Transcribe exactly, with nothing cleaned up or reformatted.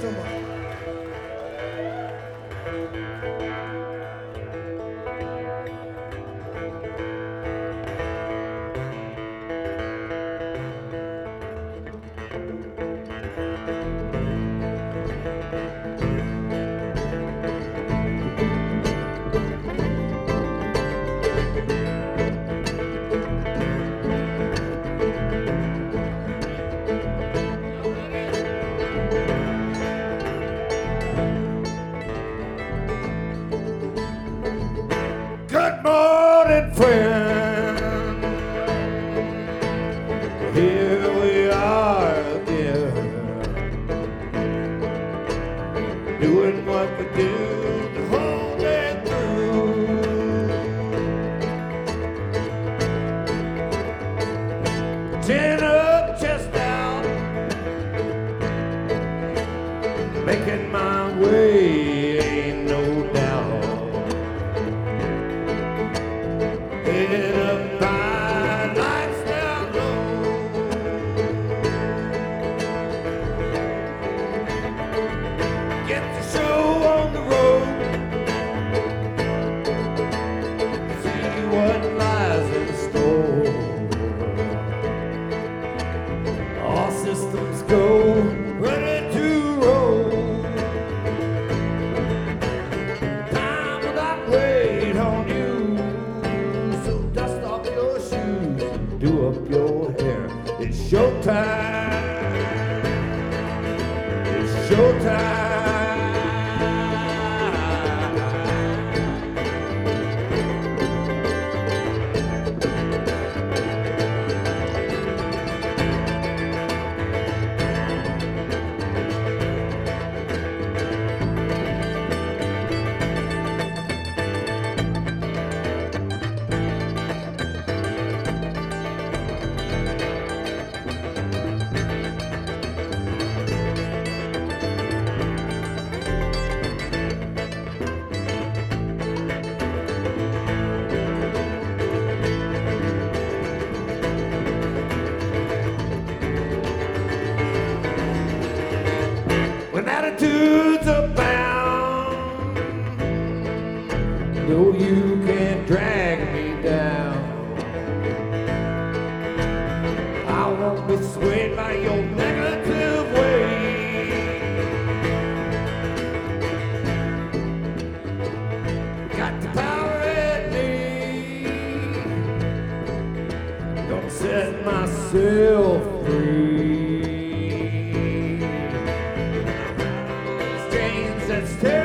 so much. Good morning, friend. Here we are again, doing what we do the whole day through. Chin up, chest down, making my way, ain't no doubt. Head up high, lights down low. Get the show on the road. See what lies in store. All systems go, ready to roll. Time will not wait on you. Do up your hair. It's showtime. It's showtime. When attitudes abound, no, you can't drag me down. I won't be swayed by your negative ways. Got the power in me, gonna set myself free. That's terrible.